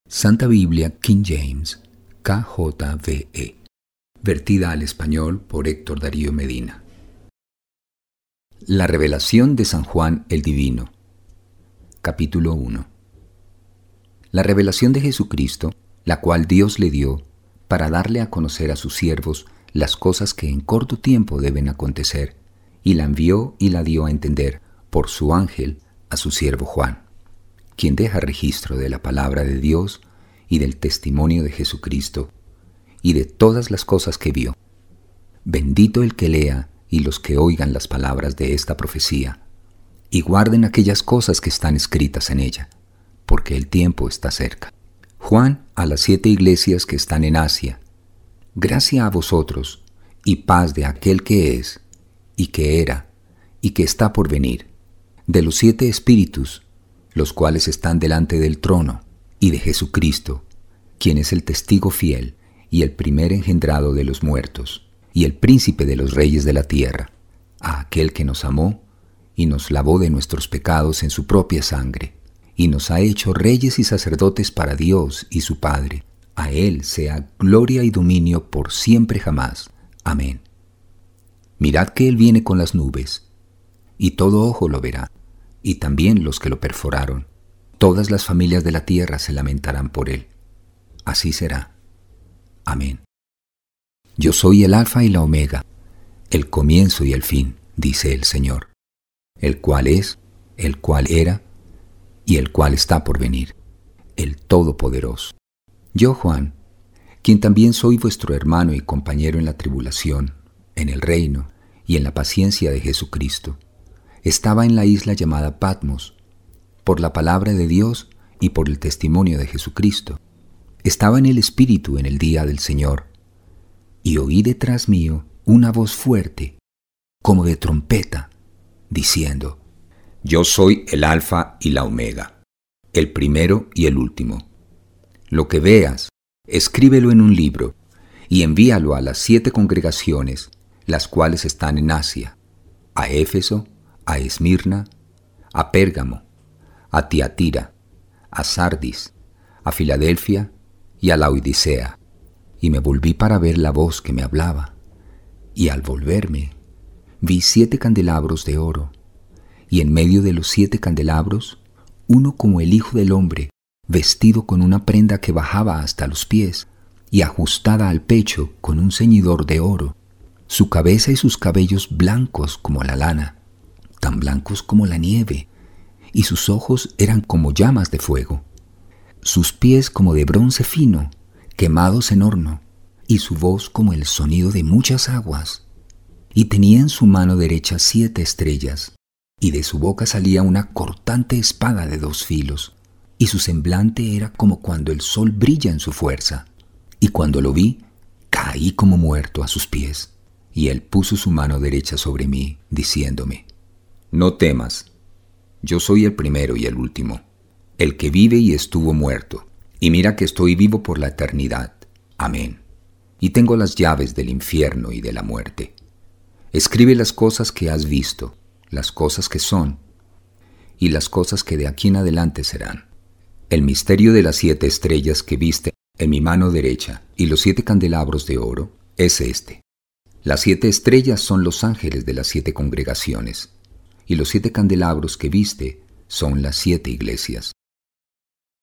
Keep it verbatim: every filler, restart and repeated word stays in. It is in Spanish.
Santa Biblia King James, K J V E, vertida al español por Héctor Darío Medina. La revelación de San Juan el Divino. Capítulo uno. La revelación de Jesucristo, la cual Dios le dio para darle a conocer a sus siervos las cosas que en corto tiempo deben acontecer, y la envió y la dio a entender por su ángel a su siervo Juan, quien deja registro de la palabra de Dios y del testimonio de Jesucristo y de todas las cosas que vio. Bendito el que lea y los que oigan las palabras de esta profecía y guarden aquellas cosas que están escritas en ella, porque el tiempo está cerca. Juan a las siete iglesias que están en Asia. Gracia a vosotros y paz de aquel que es, y que era, y que está por venir, de los siete espíritus, los cuales están delante del trono, y de Jesucristo, quien es el testigo fiel y el primer engendrado de los muertos, y el príncipe de los reyes de la tierra, a aquel que nos amó y nos lavó de nuestros pecados en su propia sangre, y nos ha hecho reyes y sacerdotes para Dios y su Padre. A Él sea gloria y dominio por siempre jamás. Amén. Mirad que Él viene con las nubes, y todo ojo lo verá, y también los que lo perforaron. Todas las familias de la tierra se lamentarán por Él. Así será. Amén. Yo soy el Alfa y la Omega, el comienzo y el fin, dice el Señor, el cual es, el cual era, y el cual está por venir, el Todopoderoso. Yo, Juan, quien también soy vuestro hermano y compañero en la tribulación, en el reino y en la paciencia de Jesucristo, estaba en la isla llamada Patmos, por la palabra de Dios y por el testimonio de Jesucristo. Estaba en el Espíritu en el día del Señor, y oí detrás mío una voz fuerte, como de trompeta, diciendo: Yo soy el Alfa y la Omega, el primero y el último. Lo que veas, escríbelo en un libro, y envíalo a las siete congregaciones, las cuales están en Asia, a Éfeso, a Esmirna, a Pérgamo, a Tiatira, a Sardis, a Filadelfia y a Laodicea. Y me volví para ver la voz que me hablaba, y al volverme, vi siete candelabros de oro, y en medio de los siete candelabros, uno como el Hijo del Hombre, vestido con una prenda que bajaba hasta los pies, y ajustada al pecho con un ceñidor de oro, su cabeza y sus cabellos blancos como la lana, tan blancos como la nieve, y sus ojos eran como llamas de fuego, sus pies como de bronce fino, quemados en horno, y su voz como el sonido de muchas aguas. Y tenía en su mano derecha siete estrellas, y de su boca salía una cortante espada de dos filos, y su semblante era como cuando el sol brilla en su fuerza. Y cuando lo vi, caí como muerto a sus pies, y él puso su mano derecha sobre mí, diciéndome: No temas, yo soy el primero y el último, el que vive y estuvo muerto, y mira que estoy vivo por la eternidad. Amén. Y tengo las llaves del infierno y de la muerte. Escribe las cosas que has visto, las cosas que son, y las cosas que de aquí en adelante serán. El misterio de las siete estrellas que viste en mi mano derecha y los siete candelabros de oro es este. Las siete estrellas son los ángeles de las siete congregaciones, y los siete candelabros que viste son las siete iglesias.